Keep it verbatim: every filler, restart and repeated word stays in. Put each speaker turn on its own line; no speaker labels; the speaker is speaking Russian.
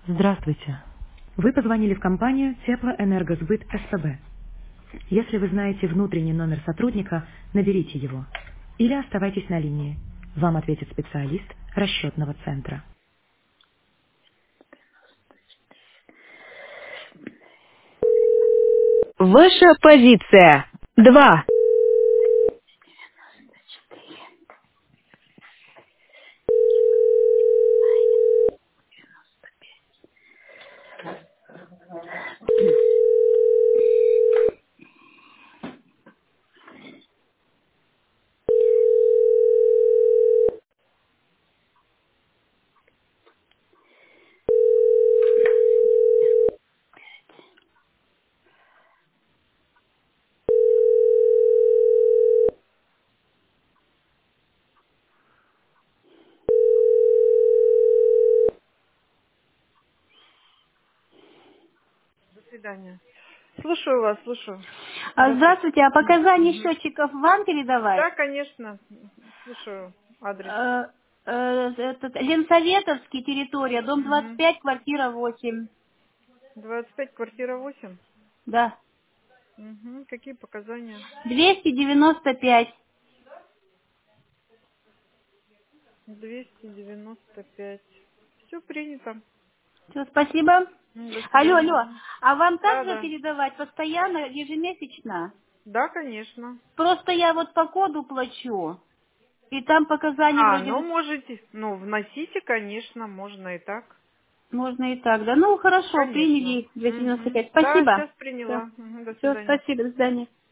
Здравствуйте. Вы позвонили в компанию Теплоэнергосбыт СПБ. Если вы знаете внутренний номер сотрудника, наберите его. Или оставайтесь на линии. Вам ответит специалист расчетного центра. Ваша позиция. Два.
До свидания. Слушаю вас, слушаю.
А,
Здравствуйте.
Здравствуйте, а показания
Мгм.
счетчиков вам передавать?
Да, конечно. Слушаю. Адрес.
Э, э, этот, Ленсоветовский, территория, дом двадцать
Угу.
пять, квартира восемь.
двадцать пять, квартира восемь.
Да.
Угу. Какие показания?
двести девяносто пять.
двести девяносто пять. Все принято.
Все, спасибо.
М, До
Алло,
свидания.
алло, а вам
Да,
также
да.
передавать постоянно, ежемесячно?
Да, конечно.
Просто я вот по коду плачу, и там показания
А,
вроде
ну
бы
можете. Ну, вносите, конечно, можно и так.
можно и так, да. Ну, хорошо,
Конечно.
приняли двести девяносто
Угу.
пять.
Да,
Спасибо.
сейчас
Все,
приняла. Мгм. До
все,
свидания.
спасибо, до свидания.